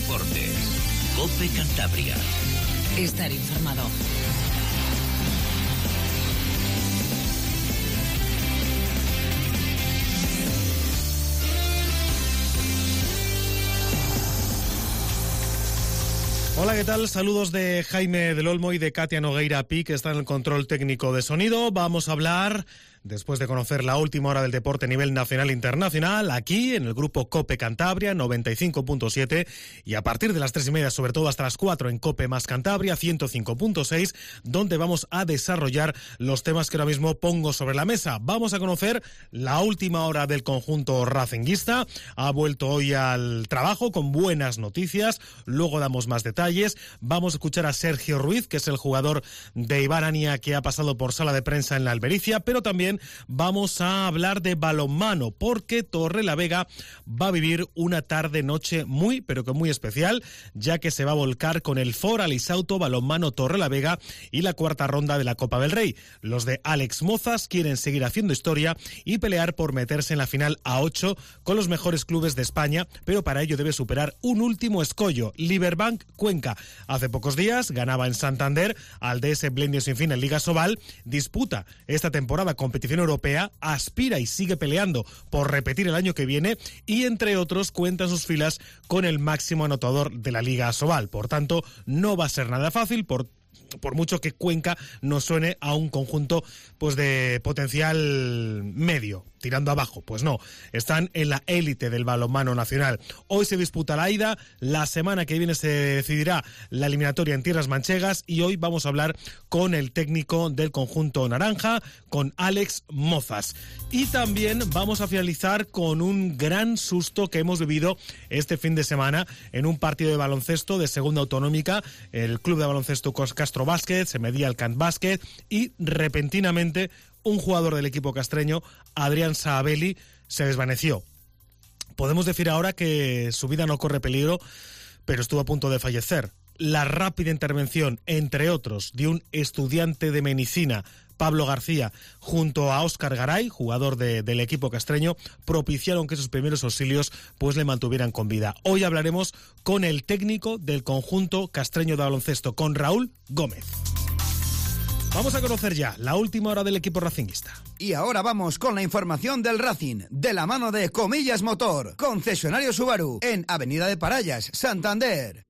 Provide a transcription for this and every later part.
Deportes. COPE Cantabria. Estar informado. Hola, ¿qué tal? Saludos de Jaime del Olmo y de Katia Nogueira Pi, que está en el control técnico de sonido. Vamos a hablar, después de conocer la última hora del deporte a nivel nacional e internacional, aquí en el grupo COPE Cantabria 95.7 y a partir de las 3:30, sobre todo hasta las 4 en COPE más Cantabria 105.6, donde vamos a desarrollar los temas que ahora mismo pongo sobre la mesa. Vamos a conocer la última hora del conjunto racinguista. Ha vuelto hoy al trabajo con buenas noticias. Luego damos más detalles. Vamos a escuchar a Sergio Ruiz, que es el jugador de Ibárania que ha pasado por sala de prensa en la Albericia, pero también vamos a hablar de balonmano, porque Torrelavega va a vivir una tarde-noche muy, pero que muy especial, ya que se va a volcar con el Fora Lisauto Balonmano Torrelavega y la cuarta ronda de la Copa del Rey. Los de Alex Mozas quieren seguir haciendo historia y pelear por meterse en la final a 8 con los mejores clubes de España, pero para ello debe superar un último escollo, Liberbank Cuenca. Hace pocos días ganaba en Santander al DS Blendio Sin Fin en Liga Sobal, disputa esta temporada competición europea, aspira y sigue peleando por repetir el año que viene y, entre otros, cuenta en sus filas con el máximo anotador de la Liga Sobal. Por tanto, no va a ser nada fácil, por mucho que Cuenca nos suene a un conjunto pues de potencial medio, tirando abajo. Pues no, están en la élite del balonmano nacional. Hoy se disputa la ida, la semana que viene se decidirá la eliminatoria en tierras manchegas y hoy vamos a hablar con el técnico del conjunto naranja, con Alex Mozas. Y también vamos a finalizar con un gran susto que hemos vivido este fin de semana en un partido de baloncesto de segunda autonómica. El club de baloncesto Castro Básquet se medía al Cant Básquet y repentinamente un jugador del equipo castreño, Adrián Saabelli, se desvaneció. Podemos decir ahora que su vida no corre peligro, pero estuvo a punto de fallecer. La rápida intervención, entre otros, de un estudiante de medicina, Pablo García, junto a Óscar Garay, jugador del equipo castreño, propiciaron que esos primeros auxilios pues le mantuvieran con vida. Hoy hablaremos con el técnico del conjunto castreño de baloncesto, con Raúl Gómez. Vamos a conocer ya la última hora del equipo racinguista. Y ahora vamos con la información del Racing, de la mano de Comillas Motor, concesionario Subaru, en Avenida de Parallas, Santander.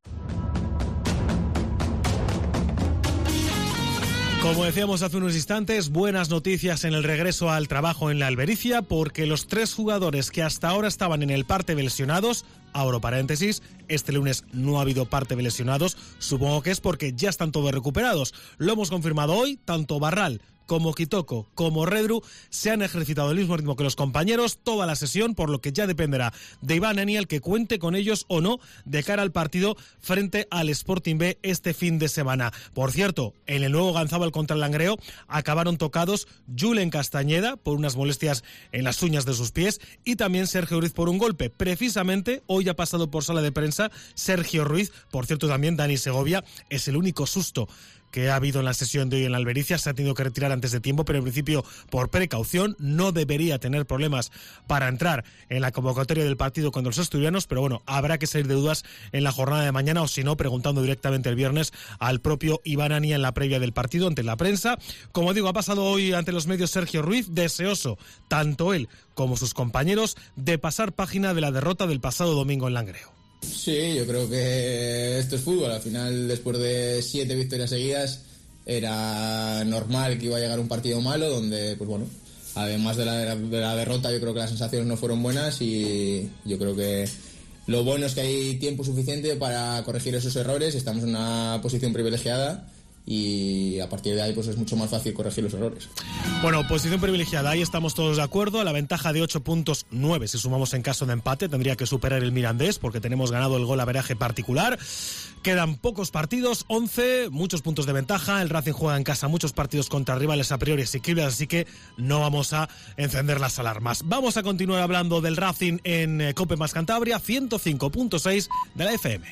Como decíamos hace unos instantes, buenas noticias en el regreso al trabajo en la Albericia, porque los 3 jugadores que hasta ahora estaban en el parte de lesionados, abro paréntesis, este lunes no ha habido parte de lesionados, supongo que es porque ya están todos recuperados. Lo hemos confirmado hoy, tanto Barral como Kitoko, como Redru, se han ejercitado al mismo ritmo que los compañeros toda la sesión, por lo que ya dependerá de Iván Aniel que cuente con ellos o no de cara al partido frente al Sporting B este fin de semana. Por cierto, en el nuevo Ganzábal contra el Langreo acabaron tocados Julen Castañeda por unas molestias en las uñas de sus pies y también Sergio Ruiz por un golpe. Precisamente hoy ha pasado por sala de prensa Sergio Ruiz, por cierto también Dani Segovia. Es el único susto que ha habido en la sesión de hoy en la Albericia, se ha tenido que retirar antes de tiempo, pero en principio, por precaución, no debería tener problemas para entrar en la convocatoria del partido contra los asturianos, pero bueno, habrá que salir de dudas en la jornada de mañana, o si no, preguntando directamente el viernes al propio Iván Ania en la previa del partido ante la prensa. Como digo, ha pasado hoy ante los medios Sergio Ruiz, deseoso, tanto él como sus compañeros, de pasar página de la derrota del pasado domingo en Langreo. Sí, yo creo que esto es fútbol. Al final, después de 7 victorias seguidas, era normal que iba a llegar un partido malo donde, pues bueno, además de la derrota, yo creo que las sensaciones no fueron buenas y yo creo que lo bueno es que hay tiempo suficiente para corregir esos errores. Estamos en una posición privilegiada y a partir de ahí pues es mucho más fácil corregir los errores. Bueno, posición privilegiada, ahí estamos todos de acuerdo. A la ventaja de 8 puntos, 9 si sumamos en caso de empate, tendría que superar el Mirandés porque tenemos ganado el golaveraje particular. Quedan pocos partidos, 11, muchos puntos de ventaja. El Racing juega en casa muchos partidos contra rivales a priori asequibles, así que no vamos a encender las alarmas. Vamos a continuar hablando del Racing en COPE más Cantabria, 105.6 de la FM.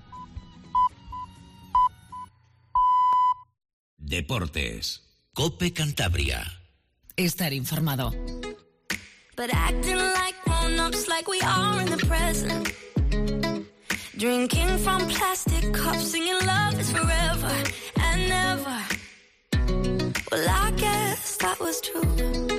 Deportes. COPE Cantabria. Estar informado. But acting like grown-ups, like we are in the present. Drinking from plastic cups, singing love is forever and never. Well, I guess that was true.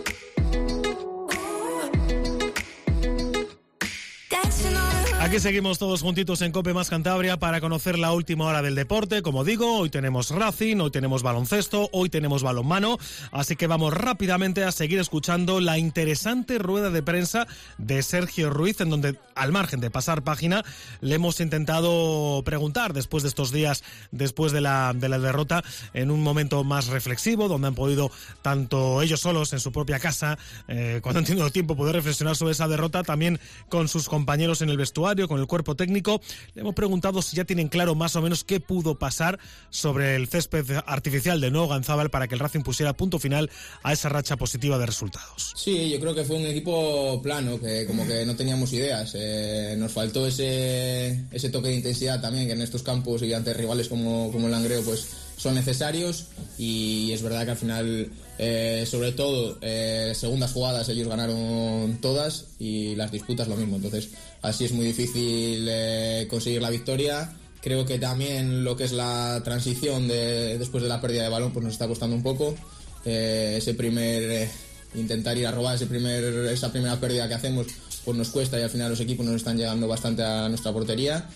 Aquí seguimos todos juntitos en COPE más Cantabria para conocer la última hora del deporte. Como digo, hoy tenemos Racing, hoy tenemos baloncesto, hoy tenemos balonmano, así que vamos rápidamente a seguir escuchando la interesante rueda de prensa de Sergio Ruiz, en donde, al margen de pasar página, le hemos intentado preguntar después de estos días, después de la derrota, en un momento más reflexivo, donde han podido, tanto ellos solos en su propia casa, cuando han tenido tiempo, poder reflexionar sobre esa derrota, también con sus compañeros en el vestuario, con el cuerpo técnico. Le hemos preguntado si ya tienen claro más o menos qué pudo pasar sobre el césped artificial de Nuevo Ganzábal para que el Racing pusiera punto final a esa racha positiva de resultados. Sí, yo creo que fue un equipo plano, que como que no teníamos ideas. Nos faltó ese toque de intensidad también, que en estos campos y ante rivales como el Langreo pues son necesarios, y es verdad que al final, sobre todo segundas jugadas, ellos ganaron todas y las disputas lo mismo, entonces así es muy difícil conseguir la victoria. Creo que también lo que es la transición después de la pérdida de balón pues nos está costando un poco, ese primer intentar ir a robar, esa primera pérdida que hacemos pues nos cuesta, y al final los equipos nos están llegando bastante a nuestra portería.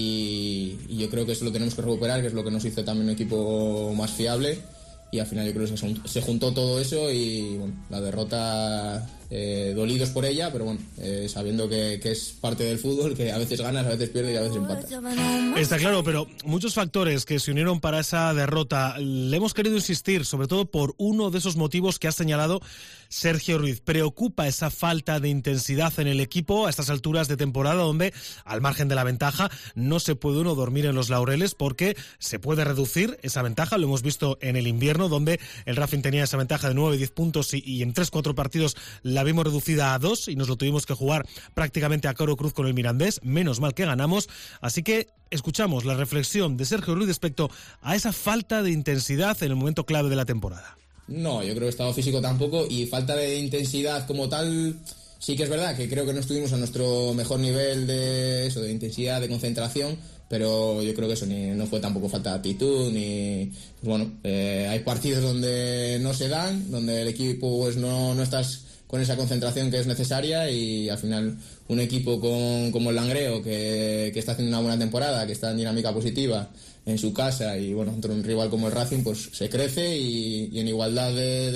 Y yo creo que eso lo tenemos que recuperar, que es lo que nos hizo también un equipo más fiable, y al final yo creo que se juntó todo eso, y bueno, la derrota, dolidos por ella, pero bueno, sabiendo que es parte del fútbol, que a veces ganas, a veces pierdes y a veces empatas. Está claro, pero muchos factores que se unieron para esa derrota. Le hemos querido insistir, sobre todo por uno de esos motivos que ha señalado Sergio Ruiz. Preocupa esa falta de intensidad en el equipo a estas alturas de temporada, donde, al margen de la ventaja, no se puede uno dormir en los laureles, porque se puede reducir esa ventaja. Lo hemos visto en el invierno, donde el Racing tenía esa ventaja de 9-10 puntos y en 3-4 partidos la vimos reducida a 2 y nos lo tuvimos que jugar prácticamente a caro cruz con el Mirandés. Menos mal que ganamos. Así que escuchamos la reflexión de Sergio Ruiz respecto a esa falta de intensidad en el momento clave de la temporada. No, yo creo que estado físico tampoco, y falta de intensidad como tal, sí que es verdad que creo que no estuvimos a nuestro mejor nivel de intensidad, de concentración, pero yo creo que eso no fue tampoco falta de actitud, ni pues bueno, hay partidos donde no se dan, donde el equipo pues no estás con esa concentración que es necesaria, y al final un equipo como el Langreo, que está haciendo una buena temporada, que está en dinámica positiva en su casa, y bueno, contra un rival como el Racing pues se crece, y en igualdad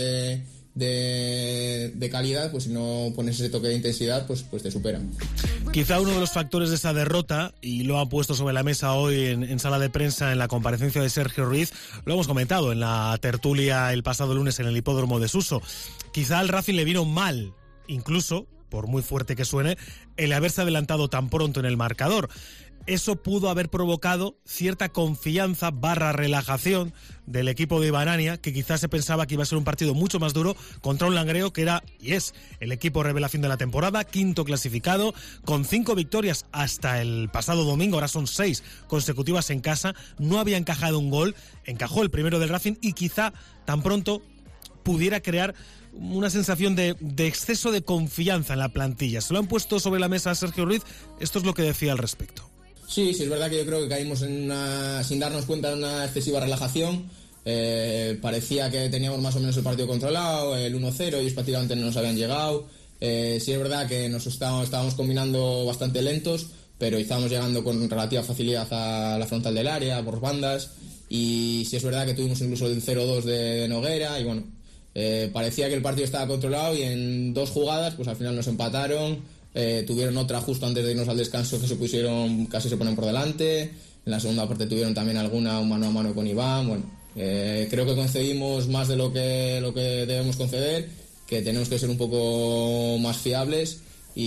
de calidad, pues si no pones ese toque de intensidad, pues te superan. Quizá uno de los factores de esa derrota, y lo han puesto sobre la mesa hoy en sala de prensa en la comparecencia de Sergio Ruiz, lo hemos comentado en la tertulia el pasado lunes en el hipódromo de Suso. Quizá al Racing le vino mal, incluso, por muy fuerte que suene, el haberse adelantado tan pronto en el marcador. Eso pudo haber provocado cierta confianza / relajación del equipo de Ibanania, que quizás se pensaba que iba a ser un partido mucho más duro contra un Langreo que era y es el equipo revelación de la temporada, quinto clasificado, con 5 victorias hasta el pasado domingo, ahora son 6 consecutivas en casa, no había encajado un gol, encajó el primero del Racing, y quizá tan pronto pudiera crear una sensación de exceso de confianza en la plantilla. Se lo han puesto sobre la mesa a Sergio Ruiz, esto es lo que decía al respecto. Sí, es verdad que yo creo que caímos sin darnos cuenta de una excesiva relajación. Parecía que teníamos más o menos el partido controlado, el 1-0, ellos prácticamente no nos habían llegado. Sí es verdad que nos estábamos combinando bastante lentos, pero estábamos llegando con relativa facilidad a la frontal del área, por bandas, y sí es verdad que tuvimos incluso el 0-2 de Noguera, y bueno, parecía que el partido estaba controlado, y en 2 jugadas pues al final nos empataron. Tuvieron otra justo antes de irnos al descanso que casi se ponen por delante. En la segunda parte tuvieron también alguna mano a mano con Iván. Bueno, creo que concedimos más de lo que debemos conceder, que tenemos que ser un poco más fiables,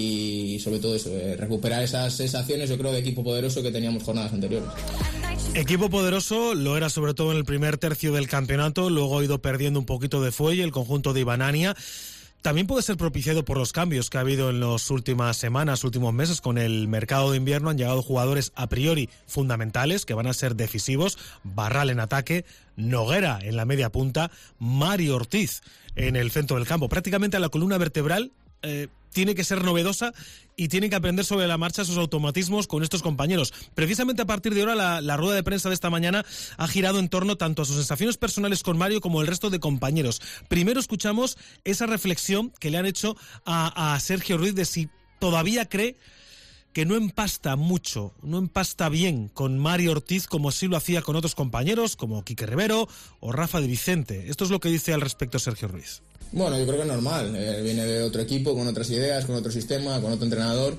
y sobre todo eso, recuperar esas sensaciones, yo creo, de equipo poderoso que teníamos jornadas anteriores. Equipo poderoso lo era sobre todo en el primer tercio del campeonato, luego ha ido perdiendo un poquito de fuelle el conjunto de Ibanania. También puede ser propiciado por los cambios que ha habido en las últimas semanas, últimos meses. Con el mercado de invierno han llegado jugadores a priori fundamentales, que van a ser decisivos. Barral en ataque, Noguera en la media punta, Mario Ortiz en el centro del campo. Prácticamente a la columna vertebral tiene que ser novedosa y tiene que aprender sobre la marcha sus automatismos con estos compañeros. Precisamente a partir de ahora la rueda de prensa de esta mañana ha girado en torno tanto a sus sensaciones personales con Mario como el resto de compañeros. Primero escuchamos esa reflexión que le han hecho a Sergio Ruiz de si todavía cree que no empasta mucho, no empasta bien con Mario Ortiz como sí lo hacía con otros compañeros como Quique Rivero o Rafa de Vicente. Esto es lo que dice al respecto Sergio Ruiz. Bueno, yo creo que es normal. Viene de otro equipo, con otras ideas, con otro sistema, con otro entrenador.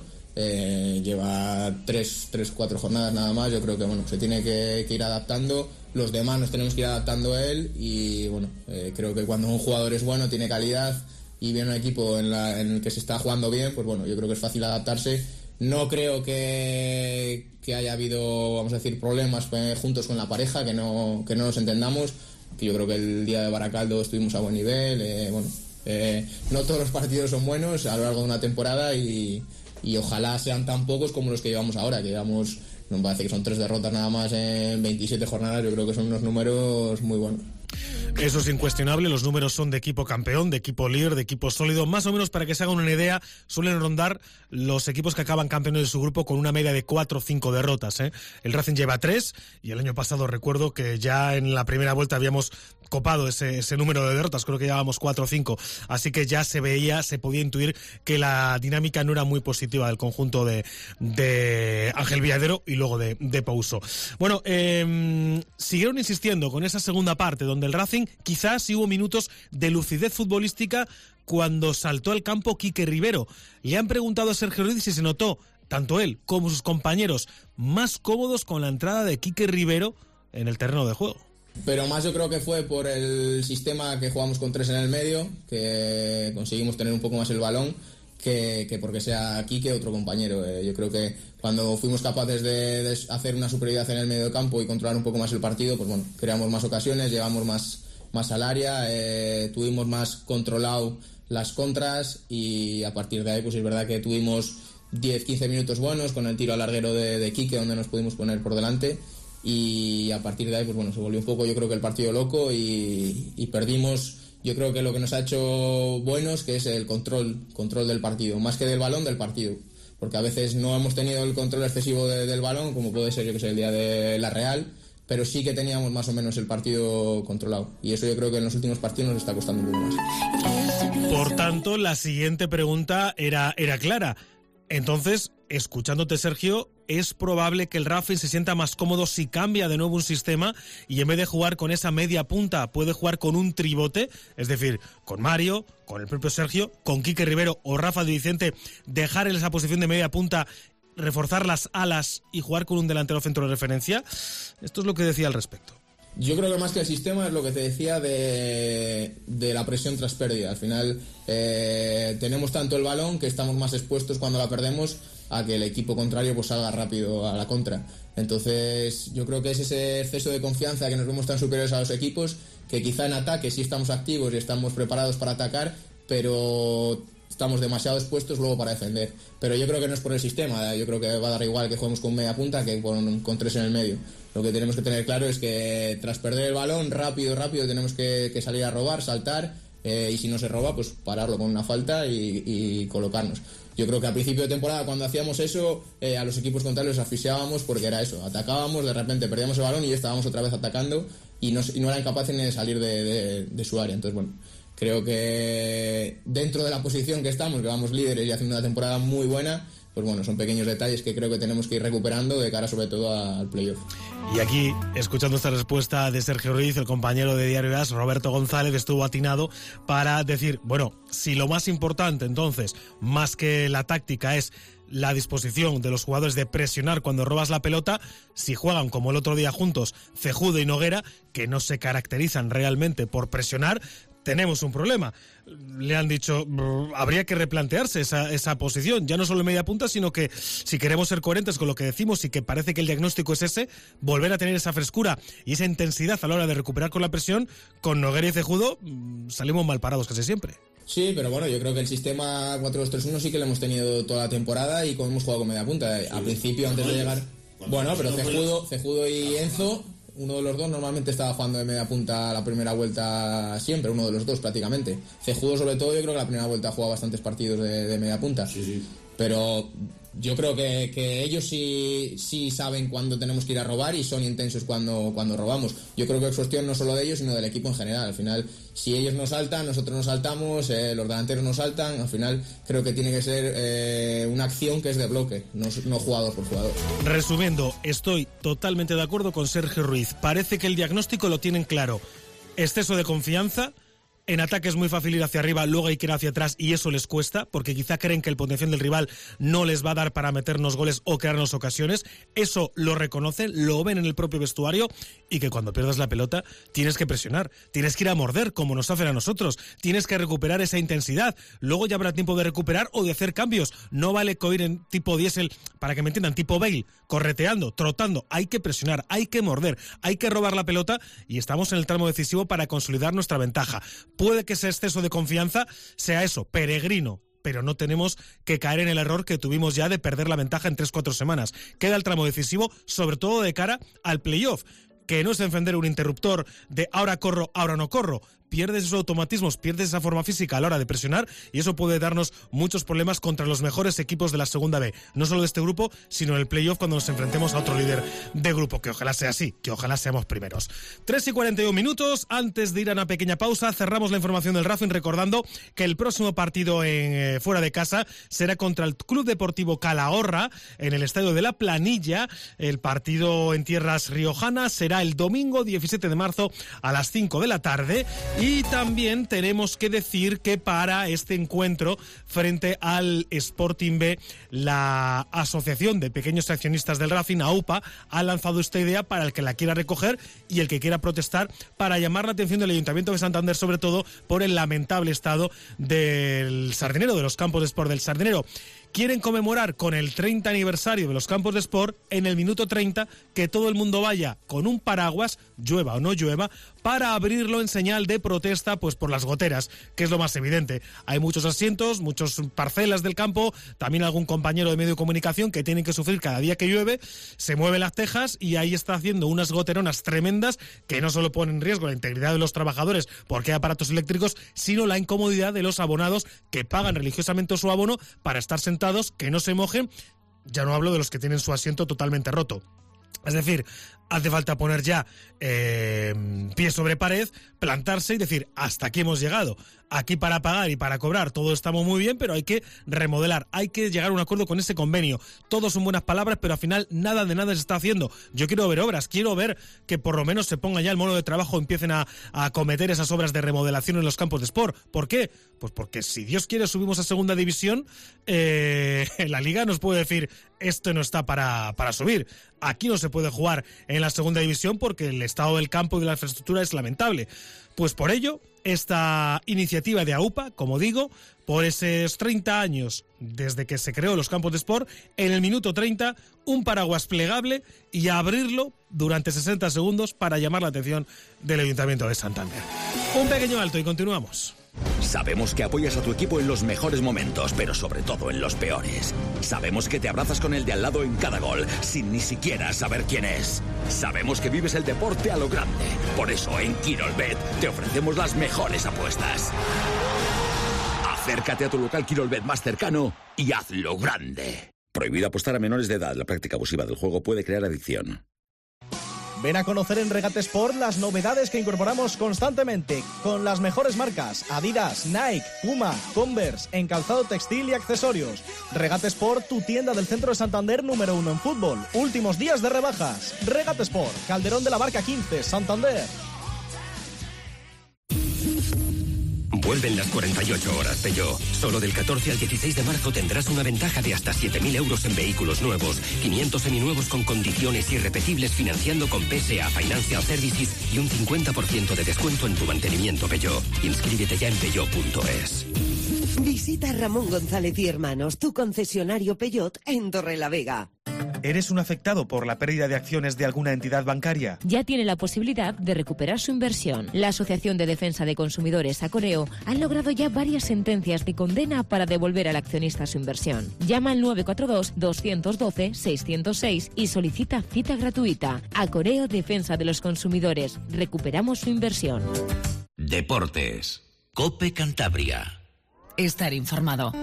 Lleva 3-4 jornadas nada más. Yo creo que bueno, se tiene que ir adaptando. Los demás nos tenemos que ir adaptando a él. Y bueno, creo que cuando un jugador es bueno, tiene calidad y viene un equipo en el que se está jugando bien, pues bueno, yo creo que es fácil adaptarse. No creo que haya habido, vamos a decir, problemas juntos con la pareja, que no nos entendamos. Que yo creo que el día de Baracaldo estuvimos a buen nivel. No todos los partidos son buenos a lo largo de una temporada y ojalá sean tan pocos como los que llevamos ahora, que llevamos, no me parece que son 3 derrotas nada más en 27 jornadas. Yo creo que son unos números muy buenos. Eso es incuestionable, los números son de equipo campeón, de equipo líder, de equipo sólido. Más o menos, para que se hagan una idea, suelen rondar los equipos que acaban campeones de su grupo con una media de 4 o 5 derrotas. El Racing lleva 3 y el año pasado recuerdo que ya en la primera vuelta habíamos copado ese número de derrotas, creo que llevábamos 4 o 5, así que ya se podía intuir que la dinámica no era muy positiva del conjunto de Ángel Villadero y luego de Pouso. Bueno, siguieron insistiendo con esa segunda parte donde el Racing quizás sí hubo minutos de lucidez futbolística cuando saltó al campo Quique Rivero. Le han preguntado a Sergio Ruiz si se notó, tanto él como sus compañeros, más cómodos con la entrada de Quique Rivero en el terreno de juego. Pero más yo creo que fue por el sistema que jugamos con 3 en el medio, que conseguimos tener un poco más el balón, que porque sea Quique otro compañero. Yo creo que cuando fuimos capaces de hacer una superioridad en el medio del campo y controlar un poco más el partido, pues bueno, creamos más ocasiones, llegamos más al área, tuvimos más controlado las contras y a partir de ahí pues es verdad que tuvimos 10-15 minutos buenos con el tiro al larguero de Quique donde nos pudimos poner por delante y a partir de ahí pues bueno, se volvió un poco yo creo que el partido loco y perdimos yo creo que lo que nos ha hecho buenos que es el control del partido, más que del balón, del partido, porque a veces no hemos tenido el control excesivo del balón como puede ser yo que sé el día de la Real, pero sí que teníamos más o menos el partido controlado y eso yo creo que en los últimos partidos nos está costando un poco más. Por tanto, la siguiente pregunta era clara. Entonces, escuchándote, Sergio, ¿es probable que el Racing se sienta más cómodo si cambia de nuevo un sistema y en vez de jugar con esa media punta puede jugar con un tribote? Es decir, con Mario, con el propio Sergio, con Quique Rivero o Rafa de Vicente, dejar en esa posición de media punta, reforzar las alas y jugar con un delantero centro de referencia. Esto es lo que decía al respecto. Yo creo que más que el sistema es lo que te decía de la presión tras pérdida. Al final tenemos tanto el balón que estamos más expuestos cuando la perdemos a que el equipo contrario pues salga rápido a la contra. Entonces yo creo que es ese exceso de confianza que nos vemos tan superiores a los equipos que quizá en ataque sí estamos activos y estamos preparados para atacar, pero estamos demasiado expuestos luego para defender. Pero yo creo que no es por el sistema, yo creo que va a dar igual que juguemos con media punta que con 3 en el medio. Lo que tenemos que tener claro es que tras perder el balón, rápido tenemos que salir a robar, saltar, y si no se roba, pues pararlo con una falta y colocarnos. Yo creo que a principio de temporada cuando hacíamos eso, a los equipos contrarios los asfixiábamos porque era eso, atacábamos, de repente perdíamos el balón y ya estábamos otra vez atacando y no eran capaces ni de salir de su área. Entonces, bueno, creo que dentro de la posición que estamos, que vamos líderes y haciendo una temporada muy buena, pues bueno, son pequeños detalles que creo que tenemos que ir recuperando de cara sobre todo al playoff. Y aquí, escuchando esta respuesta de Sergio Ruiz, el compañero de Diario AS, Roberto González, estuvo atinado para decir, bueno, si lo más importante entonces, más que la táctica, es la disposición de los jugadores de presionar cuando robas la pelota, si juegan como el otro día juntos Cejudo y Noguera, que no se caracterizan realmente por presionar, tenemos un problema. Le han dicho, habría que replantearse esa posición, ya no solo en media punta, sino que si queremos ser coherentes con lo que decimos y que parece que el diagnóstico es ese, volver a tener esa frescura y esa intensidad a la hora de recuperar con la presión, con Noguera y Cejudo salimos mal parados casi siempre. Sí, pero bueno, yo creo que el sistema 4-2-3-1 sí que lo hemos tenido toda la temporada y como hemos jugado con media punta. Al principio, antes de llegar... Bueno, pero Cejudo y Enzo uno de los dos normalmente estaba jugando de media punta la primera vuelta siempre, uno de los dos prácticamente. Cejudo sobre todo, yo creo que la primera vuelta ha jugado bastantes partidos de media punta. Sí. Pero yo creo que ellos sí saben cuándo tenemos que ir a robar y son intensos cuando robamos. Yo creo que es cuestión no solo de ellos, sino del equipo en general. Al final, si ellos nos saltan, nosotros nos saltamos, los delanteros nos saltan. Al final, creo que tiene que ser una acción que es de bloque, no jugador por jugador. Resumiendo, estoy totalmente de acuerdo con Sergio Ruiz. Parece que el diagnóstico lo tienen claro. Exceso de confianza. En ataque es muy fácil ir hacia arriba, luego hay que ir hacia atrás y eso les cuesta, porque quizá creen que el potencial del rival no les va a dar para meternos goles o crearnos ocasiones. Eso lo reconocen, lo ven en el propio vestuario, y que cuando pierdas la pelota tienes que presionar, tienes que ir a morder como nos hacen a nosotros, tienes que recuperar esa intensidad, luego ya habrá tiempo de recuperar o de hacer cambios. No vale coger en tipo diésel, para que me entiendan, tipo Bale, correteando, trotando. Hay que presionar, hay que morder, hay que robar la pelota, y estamos en el tramo decisivo para consolidar nuestra ventaja. Puede que ese exceso de confianza sea eso, peregrino, pero no tenemos que caer en el error que tuvimos ya de perder la ventaja en 3-4 semanas. Queda el tramo decisivo, sobre todo de cara al playoff, que no es encender un interruptor de ahora corro, ahora no corro. Pierdes esos automatismos, pierdes esa forma física a la hora de presionar, y eso puede darnos muchos problemas contra los mejores equipos de la segunda B, no solo de este grupo, sino en el playoff cuando nos enfrentemos a otro líder de grupo, que ojalá sea así, que ojalá seamos primeros. 3:41, antes de ir a una pequeña pausa, cerramos la información del Racing recordando que el próximo partido fuera de casa será contra el Club Deportivo Calahorra, en el Estadio de la Planilla. El partido en tierras riojanas será el domingo 17 de marzo a las 5 de la tarde. Y también tenemos que decir que para este encuentro frente al Sporting B, la Asociación de Pequeños Accionistas del Racing, AUPA, ha lanzado esta idea para el que la quiera recoger y el que quiera protestar, para llamar la atención del Ayuntamiento de Santander, sobre todo por el lamentable estado del Sardinero, de los campos de sport del Sardinero. Quieren conmemorar con el 30 aniversario de los campos de sport, en el minuto 30, que todo el mundo vaya con un paraguas, llueva o no llueva, para abrirlo en señal de protesta, pues por las goteras, que es lo más evidente. Hay muchos asientos, muchas parcelas del campo, también algún compañero de medio de comunicación que tienen que sufrir cada día que llueve, se mueven las tejas y ahí está haciendo unas goteronas tremendas que no solo ponen en riesgo la integridad de los trabajadores porque hay aparatos eléctricos, sino la incomodidad de los abonados que pagan religiosamente su abono para estar sentados, que no se mojen. Ya no hablo de los que tienen su asiento totalmente roto. Es decir, hace falta poner ya pie sobre pared, plantarse y decir, hasta aquí hemos llegado. Aquí para pagar y para cobrar todo estamos muy bien, pero hay que remodelar, hay que llegar a un acuerdo con ese convenio. Todos son buenas palabras, pero al final nada de nada se está haciendo. Yo quiero ver obras, quiero ver que por lo menos se ponga ya el mono de trabajo, empiecen a acometer esas obras de remodelación en los campos de sport. ¿Por qué? Pues porque si Dios quiere subimos a segunda división, la liga nos puede decir, esto no está para subir. Aquí no se puede jugar en la segunda división porque el estado del campo y de la infraestructura es lamentable. Pues por ello, esta iniciativa de AUPA, como digo, por esos 30 años desde que se creó los campos de sport, en el minuto 30, un paraguas plegable y abrirlo durante 60 segundos para llamar la atención del Ayuntamiento de Santander. Un pequeño alto y continuamos. Sabemos que apoyas a tu equipo en los mejores momentos, pero sobre todo en los peores. Sabemos que te abrazas con el de al lado en cada gol, sin ni siquiera saber quién es. Sabemos que vives el deporte a lo grande. Por eso en Quirolbet te ofrecemos las mejores apuestas. Acércate a tu local Quirolbet más cercano y hazlo grande. Prohibido apostar a menores de edad. La práctica abusiva del juego puede crear adicción. Ven a conocer en Regate Sport las novedades que incorporamos constantemente, con las mejores marcas: Adidas, Nike, Puma, Converse, en calzado textil y accesorios. Regate Sport, tu tienda del centro de Santander número 1 en fútbol. Últimos días de rebajas. Regate Sport, Calderón de la Barca 15, Santander. Vuelven las 48 horas Peugeot. Solo del 14 al 16 de marzo tendrás una ventaja de hasta 7.000 euros en vehículos nuevos, 500 seminuevos con condiciones irrepetibles financiando con PSA Financial Services y un 50% de descuento en tu mantenimiento Peugeot. Inscríbete ya en peugeot.es. Visita Ramón González y Hermanos, tu concesionario Peugeot en Torrelavega. ¿Eres un afectado por la pérdida de acciones de alguna entidad bancaria? Ya tiene la posibilidad de recuperar su inversión. La Asociación de Defensa de Consumidores, Acoreo, ha logrado ya varias sentencias de condena para devolver al accionista su inversión. Llama al 942-212-606 y solicita cita gratuita. Acoreo, Defensa de los Consumidores. Recuperamos su inversión. Deportes. COPE Cantabria. Estar informado.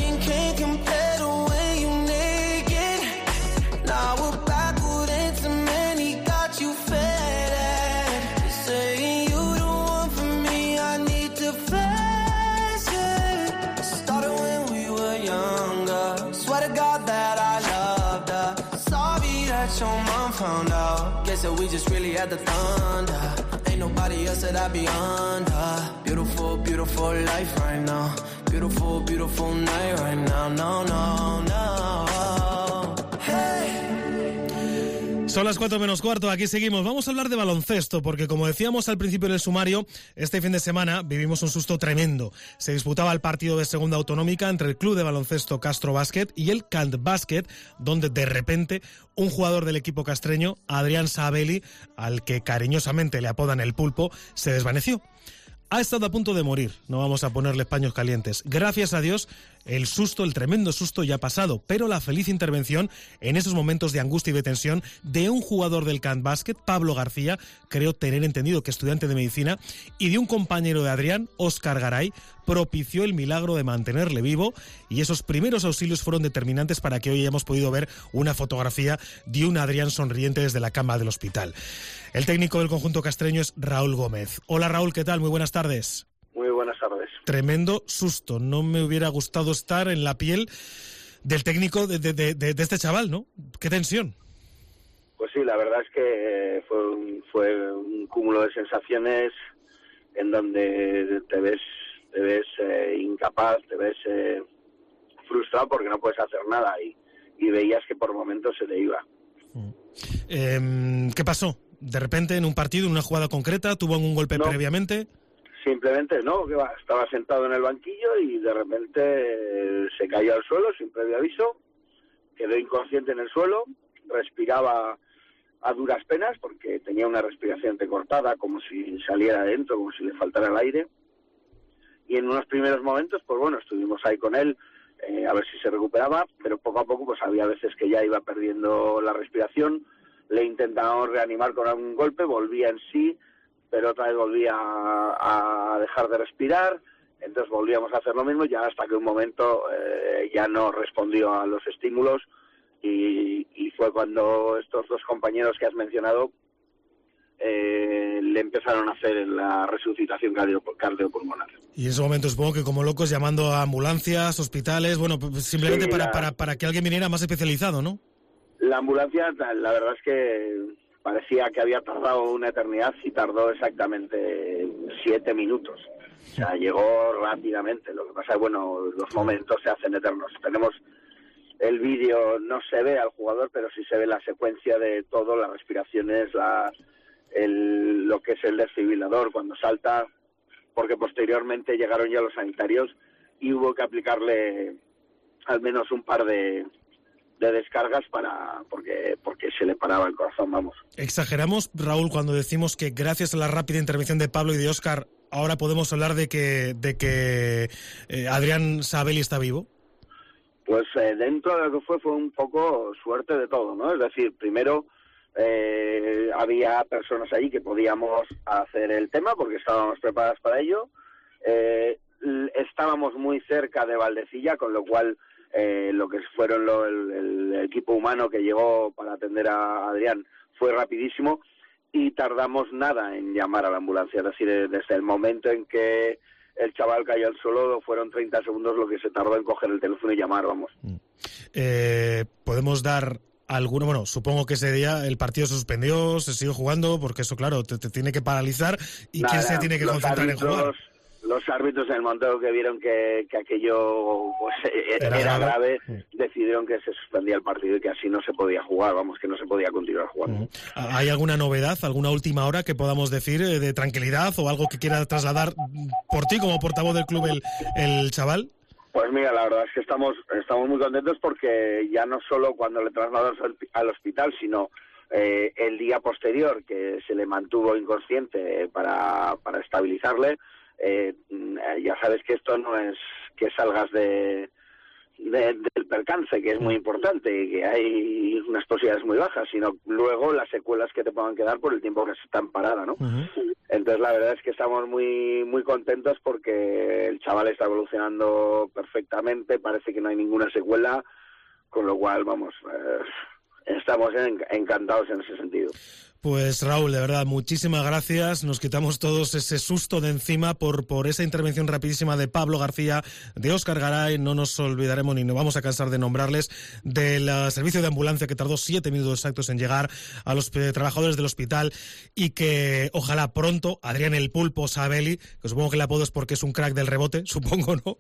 Found out, guess that we just really had the thunder. Ain't nobody else that I be under. Beautiful, beautiful life right now. Beautiful, beautiful night right now. No, no, no. Hey. Son las 4 menos cuarto, aquí seguimos. Vamos a hablar de baloncesto, porque como decíamos al principio del sumario, este fin de semana vivimos un susto tremendo. Se disputaba el partido de segunda autonómica entre el Club de Baloncesto Castro Básquet y el Cant Básquet, donde de repente un jugador del equipo castreño, Adrián Sabelli, al que cariñosamente le apodan el Pulpo, se desvaneció. Ha estado a punto de morir, no vamos a ponerle paños calientes. Gracias a Dios, el susto, el tremendo susto ya ha pasado, pero la feliz intervención en esos momentos de angustia y de tensión de un jugador del Cant Básquet, Pablo García, creo tener entendido que estudiante de medicina, y de un compañero de Adrián, Óscar Garay, propició el milagro de mantenerle vivo, y esos primeros auxilios fueron determinantes para que hoy hayamos podido ver una fotografía de un Adrián sonriente desde la cama del hospital. El técnico del conjunto castreño es Raúl Gómez. Hola Raúl, ¿qué tal? Muy buenas tardes. Muy buenas tardes. Tremendo susto. No me hubiera gustado estar en la piel del técnico de este chaval, ¿no? ¡Qué tensión! Pues sí, la verdad es que fue un cúmulo de sensaciones en donde te ves incapaz, te ves frustrado porque no puedes hacer nada y veías que por momentos se le iba. ¿Qué pasó? ¿De repente en un partido, en una jugada concreta, tuvo algún golpe previamente? Simplemente no, que estaba sentado en el banquillo y de repente se cayó al suelo sin previo aviso, quedó inconsciente en el suelo, respiraba a duras penas porque tenía una respiración entrecortada, como si saliera adentro, como si le faltara el aire. Y en unos primeros momentos, pues bueno, estuvimos ahí con él, a ver si se recuperaba, pero poco a poco pues había veces que ya iba perdiendo la respiración, le intentamos reanimar con algún golpe, volvía en sí, pero otra vez volvía a dejar de respirar, entonces volvíamos a hacer lo mismo, ya hasta que un momento ya no respondió a los estímulos y fue cuando estos dos compañeros que has mencionado le empezaron a hacer la resucitación cardiopulmonar. Y en ese momento supongo que como locos llamando a ambulancias, hospitales, bueno, simplemente sí, para que alguien viniera más especializado, ¿no? La ambulancia, la verdad es que parecía que había tardado una eternidad y tardó exactamente 7 minutos. O sea, llegó rápidamente. Lo que pasa es, bueno, los momentos se hacen eternos. Tenemos el vídeo, no se ve al jugador, pero sí se ve la secuencia de todo, las respiraciones, lo que es el desfibrilador cuando salta, porque posteriormente llegaron ya los sanitarios y hubo que aplicarle al menos un par de descargas porque se le paraba el corazón, vamos. ¿Exageramos, Raúl, cuando decimos que gracias a la rápida intervención de Pablo y de Óscar ahora podemos hablar de que Adrián Sabelli está vivo? Pues dentro de lo que fue un poco suerte de todo, ¿no? Es decir, primero había personas ahí que podíamos hacer el tema porque estábamos preparadas para ello. Estábamos muy cerca de Valdecilla, con lo cual lo que fueron el equipo humano que llegó para atender a Adrián fue rapidísimo y tardamos nada en llamar a la ambulancia. Es decir, desde el momento en que el chaval cayó al suelo fueron 30 segundos lo que se tardó en coger el teléfono y llamar, vamos. ¿Podemos dar alguno? Bueno, supongo que ese día el partido se suspendió, se sigue jugando, porque eso, claro, te tiene que paralizar y ¿quién se tiene que concentrar en jugar? Los árbitros, en el momento que vieron que aquello pues, era grave, decidieron que se suspendía el partido y que así no se podía jugar, vamos, que no se podía continuar jugando. ¿Hay alguna novedad, alguna última hora que podamos decir de tranquilidad o algo que quiera trasladar por ti como portavoz del club el chaval? Pues mira, la verdad es que estamos muy contentos porque ya no solo cuando le trasladamos al hospital, sino el día posterior, que se le mantuvo inconsciente para estabilizarle, ya sabes que esto no es que salgas del percance, que es muy importante y que hay unas posibilidades muy bajas, sino luego las secuelas que te puedan quedar por el tiempo que se están parada, ¿no? Uh-huh. Entonces la verdad es que estamos muy muy contentos porque el chaval está evolucionando perfectamente, parece que no hay ninguna secuela, con lo cual, vamos, estamos encantados en ese sentido. Pues Raúl, de verdad, muchísimas gracias. Nos quitamos todos ese susto de encima por esa intervención rapidísima de Pablo García, de Óscar Garay, no nos olvidaremos ni nos vamos a cansar de nombrarles, del servicio de ambulancia que tardó 7 minutos exactos en llegar, a los trabajadores del hospital, y que ojalá pronto Adrián el Pulpo Sabelli, que supongo que el apodo es porque es un crack del rebote, supongo, ¿no?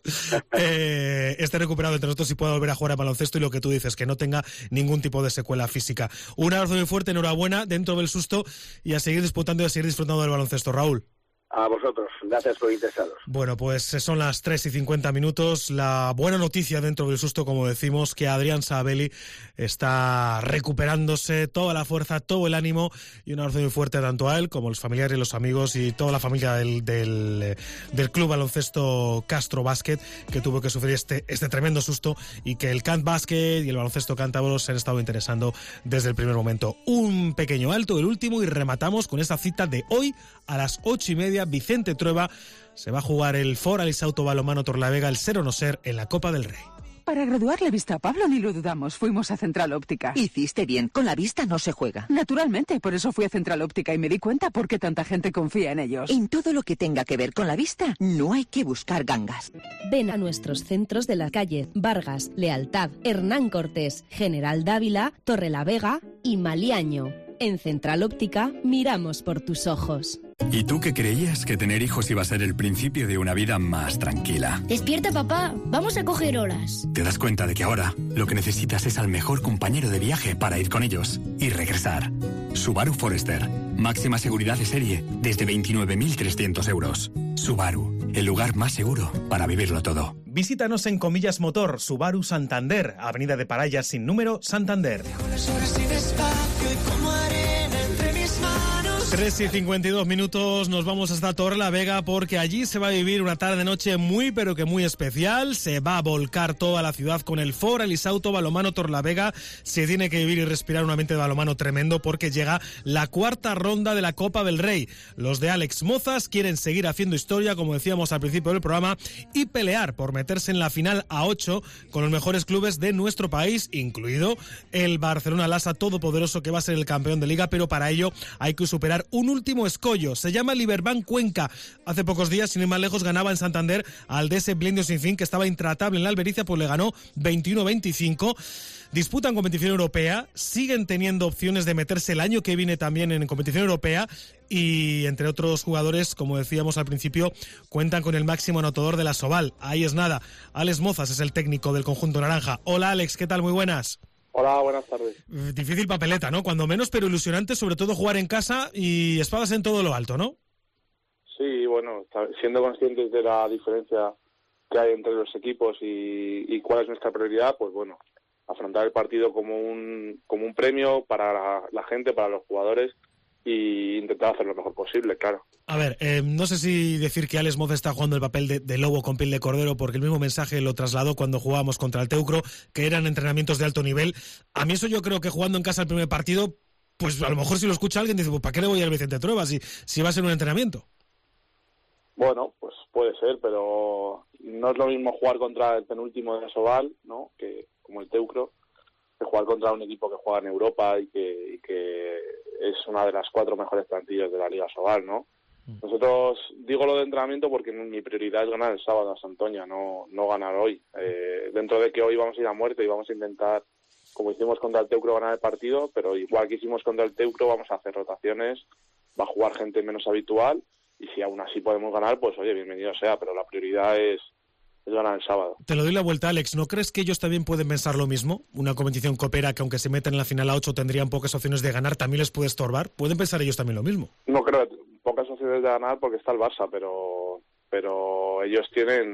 Esté recuperado entre nosotros y pueda volver a jugar a baloncesto, y lo que tú dices, que no tenga ningún tipo de secuela física. Un abrazo muy fuerte, enhorabuena, dentro del susto, y a seguir disputando y a seguir disfrutando del baloncesto, Raúl. A vosotros, gracias por interesaros. Bueno, pues son las 3:50. La buena noticia dentro del susto, como decimos, que Adrián Sabelli está recuperándose, toda la fuerza, todo el ánimo, y un abrazo muy fuerte tanto a él como a los familiares, los amigos y toda la familia del Club Baloncesto Castro Básquet, que tuvo que sufrir este tremendo susto, y que el Cant Básquet y el baloncesto cántabro se han estado interesando desde el primer momento. Un pequeño alto, el último, y rematamos con esta cita de hoy a las 8:30. Vicente Trueba se va a jugar el Fora Elisauto Balonmano Torlavega, el ser o no ser, en la Copa del Rey. Para graduarle vista a Pablo ni lo dudamos, fuimos a Central Óptica. Hiciste bien, con la vista no se juega. Naturalmente, por eso fui a Central Óptica y me di cuenta por qué tanta gente confía en ellos. En todo lo que tenga que ver con la vista, no hay que buscar gangas. Ven a nuestros centros de la calle Vargas, Lealtad, Hernán Cortés, General Dávila, Torrelavega y Maliaño. En Central Óptica miramos por tus ojos. ¿Y tú qué creías? Que tener hijos iba a ser el principio de una vida más tranquila. Despierta, papá. Vamos a coger horas. Te das cuenta de que ahora lo que necesitas es al mejor compañero de viaje para ir con ellos y regresar. Subaru Forester. Máxima seguridad de serie desde 29.300 euros. Subaru, el lugar más seguro para vivirlo todo. Visítanos en Comillas Motor, Subaru Santander, Avenida de Parayas sin número, Santander. 3:52, nos vamos hasta Torrelavega porque allí se va a vivir una tarde-noche muy pero que muy especial. Se va a volcar toda la ciudad con el Fora Elisauto Balonmano Torrelavega. Se tiene que vivir y respirar un ambiente de balonmano tremendo porque llega la 4ª ronda de la Copa del Rey. Los de Alex Mozas quieren seguir haciendo historia, como decíamos al principio del programa, y pelear por meterse en la final a 8 con los mejores clubes de nuestro país, incluido el Barcelona Lassa todopoderoso, que va a ser el campeón de liga, pero para ello hay que superar un último escollo. Se llama Liberbank Cuenca. Hace pocos días, sin ir más lejos, ganaba en Santander al DS Blendio Sinfín, que estaba intratable en la Albericia, pues le ganó 21-25. Disputan competición europea, siguen teniendo opciones de meterse el año que viene también en competición europea, y entre otros jugadores, como decíamos al principio, cuentan con el máximo anotador de la Soval. Ahí es nada. Alex Mozas es el técnico del conjunto naranja. Hola Alex, ¿qué tal? Muy buenas. Hola, buenas tardes. Difícil papeleta, ¿no? Cuando menos, pero ilusionante, sobre todo jugar en casa y espadas en todo lo alto, ¿no? Sí, bueno, siendo conscientes de la diferencia que hay entre los equipos y cuál es nuestra prioridad, pues bueno, afrontar el partido como un premio para la gente, para los jugadores, y intentar hacer lo mejor posible, claro. A ver, no sé si decir que Alex Mozas está jugando el papel de lobo con piel de cordero, porque el mismo mensaje lo trasladó cuando jugábamos contra el Teucro, que eran entrenamientos de alto nivel. A mí eso, yo creo que jugando en casa el primer partido, pues a lo mejor si lo escucha alguien dice, pues ¿para qué le voy al Vicente Trueba si va a ser un entrenamiento? Bueno, pues puede ser, pero no es lo mismo jugar contra el penúltimo de Asobal, ¿no?, que como el Teucro, que jugar contra un equipo que juega en Europa y que es una de las 4 mejores plantillas de la Liga Asobal, ¿no? Nosotros, digo lo de entrenamiento porque mi prioridad es ganar el sábado a Santoña, no ganar hoy. Dentro de que hoy vamos a ir a muerte y vamos a intentar, como hicimos contra el Teucro, ganar el partido, pero igual que hicimos contra el Teucro, vamos a hacer rotaciones, va a jugar gente menos habitual, y si aún así podemos ganar, pues oye, bienvenido sea, pero la prioridad es ganar el sábado. Te lo doy la vuelta, Alex. ¿No crees que ellos también pueden pensar lo mismo? Una competición copera que, aunque se metan en la final a 8, tendrían pocas opciones de ganar, ¿también les puede estorbar? ¿Pueden pensar ellos también lo mismo? No creo, pocas opciones de ganar porque está el Barça, pero ellos tienen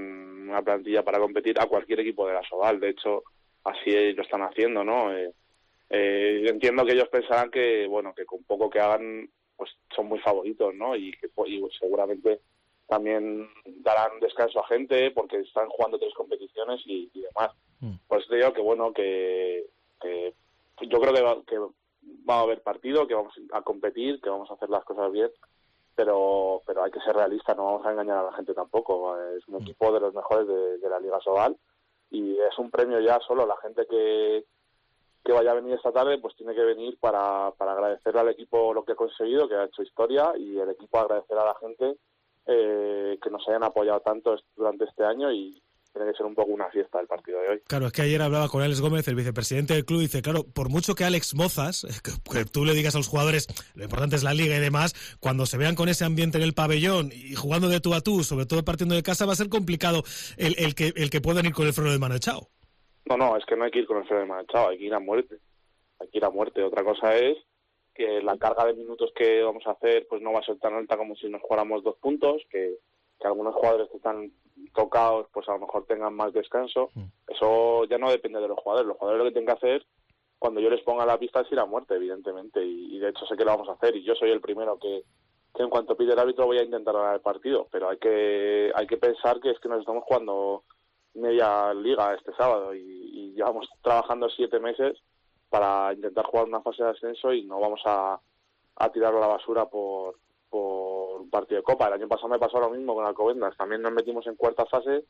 una plantilla para competir a cualquier equipo de la Asobal. De hecho, así lo están haciendo, ¿no? Entiendo que ellos pensarán que, bueno, que con poco que hagan, pues son muy favoritos, ¿no? Y seguramente también darán descanso a gente porque están jugando 3 competiciones y demás. Pues te digo que, bueno, que yo creo que va a haber partido, que vamos a competir, que vamos a hacer las cosas bien, pero hay que ser realistas, no vamos a engañar a la gente tampoco. Es un equipo de los mejores de la Liga Asobal y es un premio ya solo. La gente que vaya a venir esta tarde pues tiene que venir para agradecerle al equipo lo que ha conseguido, que ha hecho historia, y el equipo agradecer a la gente que nos hayan apoyado tanto durante este año, y tiene que ser un poco una fiesta el partido de hoy. Claro, es que ayer hablaba con Alex Gómez, el vicepresidente del club, y dice, claro, por mucho que Alex Mozas, que tú le digas a los jugadores, lo importante es la liga y demás, cuando se vean con ese ambiente en el pabellón y jugando de tú a tú, sobre todo partiendo de casa, va a ser complicado el que puedan ir con el freno de mano echado. No, es que no hay que ir con el freno de mano echado, hay que ir a muerte. Otra cosa es que la carga de minutos que vamos a hacer pues no va a ser tan alta como si nos jugáramos 2 puntos, que algunos jugadores que están tocados pues a lo mejor tengan más descanso. Eso ya no depende de los jugadores. Los jugadores lo que tienen que hacer cuando yo les ponga la pista es ir a muerte, evidentemente, y de hecho sé que lo vamos a hacer, y yo soy el primero que en cuanto pide el árbitro voy a intentar ganar el partido, pero hay que pensar que es que nos estamos jugando media liga este sábado y llevamos trabajando 7 meses para intentar jugar una fase de ascenso, y no vamos a tirarlo a la basura por un partido de Copa. El año pasado me pasó lo mismo con Alcobendas, también nos metimos en cuarta fase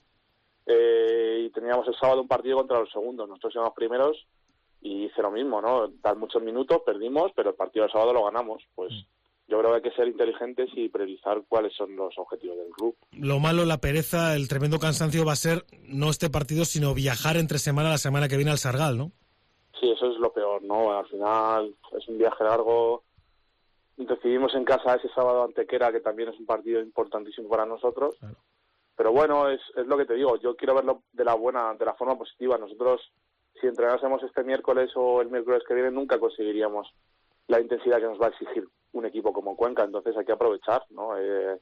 y teníamos el sábado un partido contra los segundos, nosotros íbamos primeros y hice lo mismo, ¿no? Dar muchos minutos, perdimos, pero el partido del sábado lo ganamos. Pues yo creo que hay que ser inteligentes y priorizar cuáles son los objetivos del club. Lo malo, la pereza, el tremendo cansancio va a ser no este partido, sino viajar entre semana la semana que viene al Sargal, ¿no? Sí, eso es lo peor, ¿no? Al final es un viaje largo. Recibimos en casa ese sábado Antequera, que también es un partido importantísimo para nosotros. Claro. Pero bueno, es lo que te digo, yo quiero verlo de la forma positiva. Nosotros, si entrenásemos este miércoles o el miércoles que viene, nunca conseguiríamos la intensidad que nos va a exigir un equipo como Cuenca. Entonces hay que aprovechar, ¿no?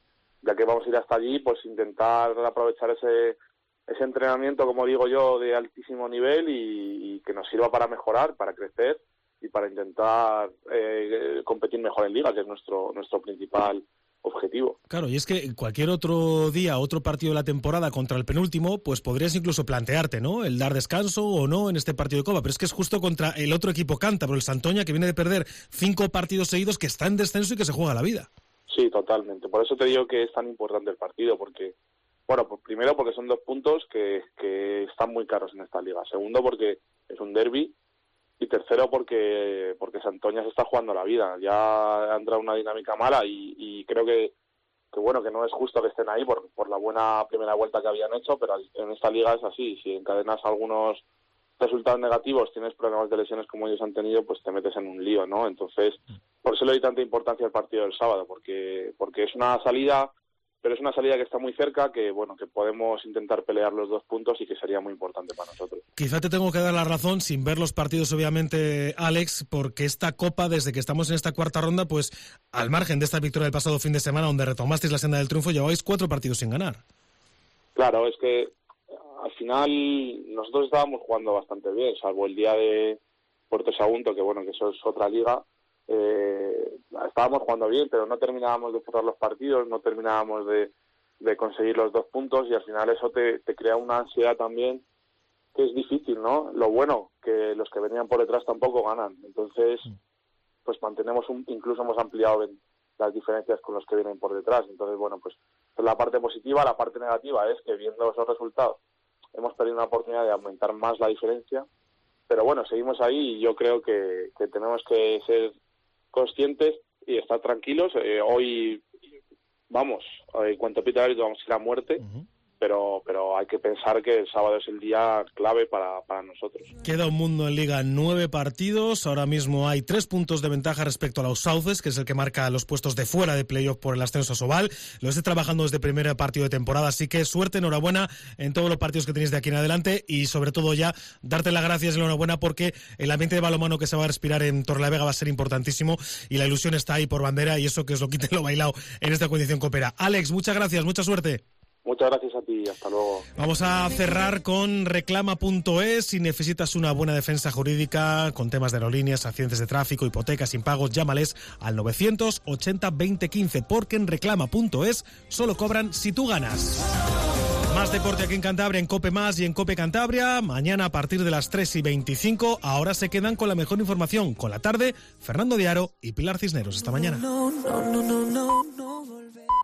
Ya que vamos a ir hasta allí, pues intentar aprovechar ese entrenamiento, como digo yo, de altísimo nivel y que nos sirva para mejorar, para crecer y para intentar competir mejor en Liga, que es nuestro principal objetivo. Claro, y es que cualquier otro día, otro partido de la temporada contra el penúltimo, pues podrías incluso plantearte, ¿no?, el dar descanso o no en este partido de Copa, pero es que es justo contra el otro equipo cántabro, el Santoña, que viene de perder 5 partidos seguidos, que está en descenso y que se juega la vida. Sí, totalmente. Por eso te digo que es tan importante el partido, porque, bueno, pues primero porque son 2 puntos que están muy caros en esta liga. Segundo, porque es un derbi. Y tercero, porque Santoña se está jugando la vida. Ya ha entrado una dinámica mala y creo que bueno, que no es justo que estén ahí por la buena primera vuelta que habían hecho, pero en esta liga es así. Si encadenas algunos resultados negativos, tienes problemas de lesiones como ellos han tenido, pues te metes en un lío, ¿no? Entonces, por eso le doy tanta importancia al partido del sábado, porque es una salida, pero es una salida que está muy cerca, que bueno, que podemos intentar pelear los 2 puntos y que sería muy importante para nosotros. Quizá te tengo que dar la razón, sin ver los partidos obviamente, Alex, porque esta Copa, desde que estamos en esta cuarta ronda, pues al margen de esta victoria del pasado fin de semana, donde retomasteis la senda del triunfo, lleváis 4 partidos sin ganar. Claro, es que al final nosotros estábamos jugando bastante bien, salvo el día de Puerto Sagunto, que bueno, que eso es otra liga. Estábamos jugando bien, pero no terminábamos de cerrar los partidos, no terminábamos de conseguir los 2 puntos, y al final eso te crea una ansiedad también que es difícil, ¿no? Lo bueno, que los que venían por detrás tampoco ganan, entonces pues mantenemos incluso hemos ampliado las diferencias con los que vienen por detrás. Entonces, bueno, pues es la parte positiva. La parte negativa es que viendo esos resultados hemos perdido una oportunidad de aumentar más la diferencia, pero bueno, seguimos ahí y yo creo que tenemos que ser conscientes y estar tranquilos. Hoy vamos, en cuanto pita el árbitro vamos a ir a muerte, pero hay que pensar que el sábado es el día clave para nosotros. Queda un mundo en Liga, 9 partidos, ahora mismo hay 3 puntos de ventaja respecto a los Sauces, que es el que marca los puestos de fuera de playoff por el ascenso a Asobal. Lo estoy trabajando desde el primer partido de temporada, así que suerte, enhorabuena en todos los partidos que tenéis de aquí en adelante, y sobre todo ya darte las gracias y enhorabuena porque el ambiente de balonmano que se va a respirar en Torrelavega va a ser importantísimo y la ilusión está ahí por bandera, y eso que os lo quiten lo bailado en esta condición copera. Alex, muchas gracias, mucha suerte. Muchas gracias a ti, hasta luego. Vamos a cerrar con reclama.es. Si necesitas una buena defensa jurídica con temas de aerolíneas, accidentes de tráfico, hipotecas, impagos, llámales al 980 2015, porque en reclama.es solo cobran si tú ganas. Más deporte aquí en Cantabria, en COPE Más y en COPE Cantabria. Mañana a partir de las 3:25. Ahora se quedan con la mejor información. Con la tarde, Fernando de Aro y Pilar Cisneros. Hasta mañana.